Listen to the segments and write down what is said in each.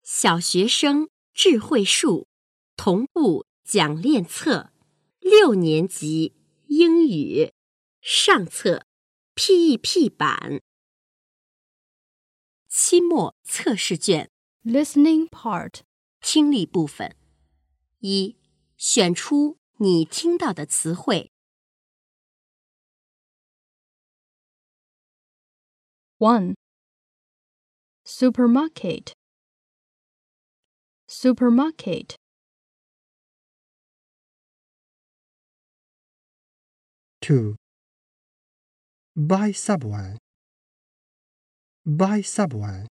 小学生智慧树同步讲练册，6年级英语上册 PEP 版，期末测试卷 Listening part. 听力部分。1. 选出你听到的词汇。 1. Supermarket. Supermarket. 2. Buy subway. Buy subway.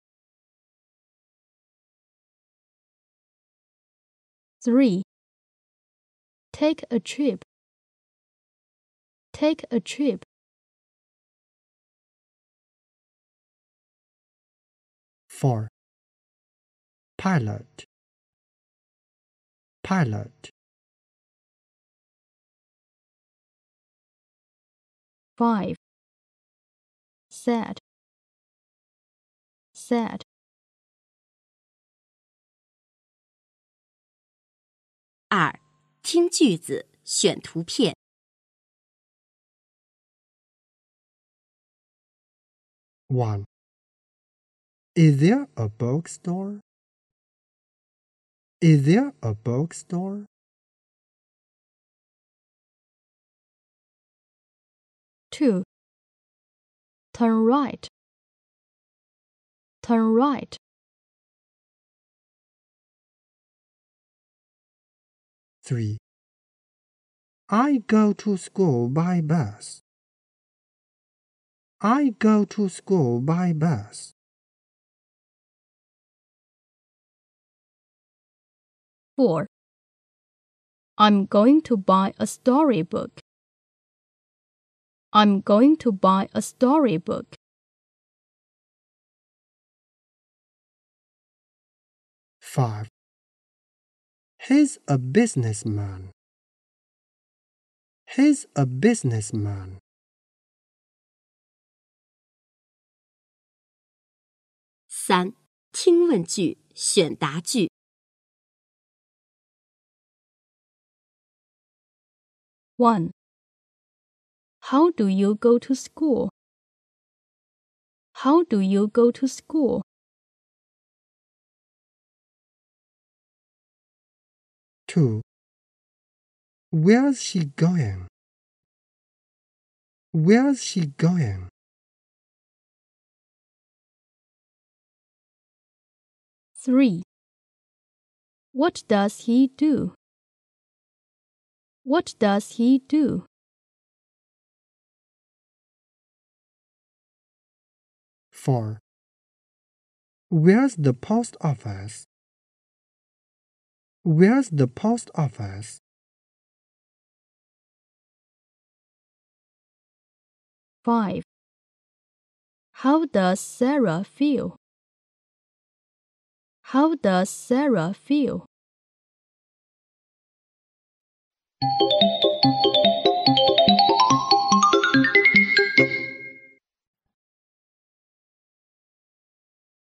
3. Take a trip. Take a trip. 4. Pilot. Pilot. 5. Sad. Sad. 2. 听句子，选图片。 1. Is there a bookstore? Is there a bookstore? 2. Turn right. Turn right. 3. I go to school by bus. I go to school by bus. 4. I'm going to buy a storybook. I'm going to buy a storybook. 5. He's a businessman. He's a businessman. 3. 听问句，选答句。 1. How do you go to school? How do you go to school? 2. Where's she going? Where's she going? 3. What does he do? What does he do? 4. Where's the post office? Where's the post office? 5. How does Sarah feel? How does Sarah feel?